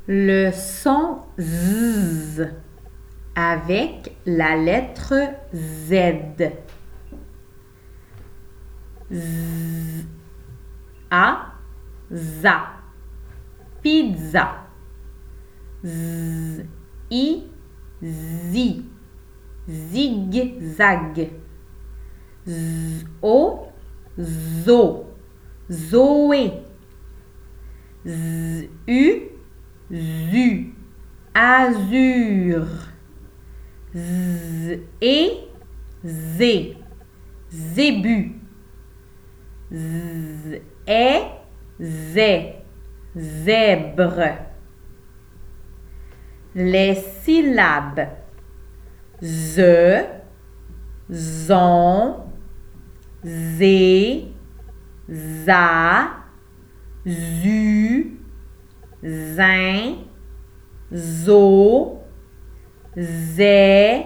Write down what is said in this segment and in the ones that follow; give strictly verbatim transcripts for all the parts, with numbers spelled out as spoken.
Le son Z avec la lettre Z. Z, A, za. Pizza. Z, I, zi. Zigzag. Z, O, zo. Zoé. Z, U, zu. Azur. Z, E, zé. Zébu. Z, é, zé. Zèbre. Les syllabes ze, zon, zé, za, zu, zin, zo, zé,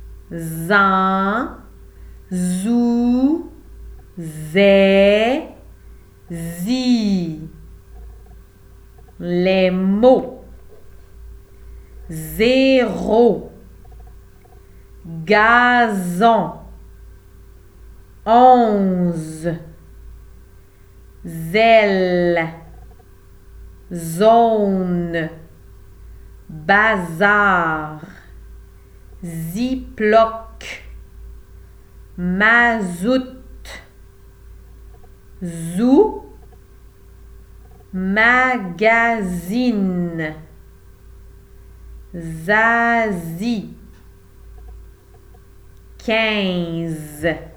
zan, zou, zé, zi. Les mots zéro, gazon, onze, zèle, zone, bazar, ziploc, mazout, zou, magazine, zazie, quinze.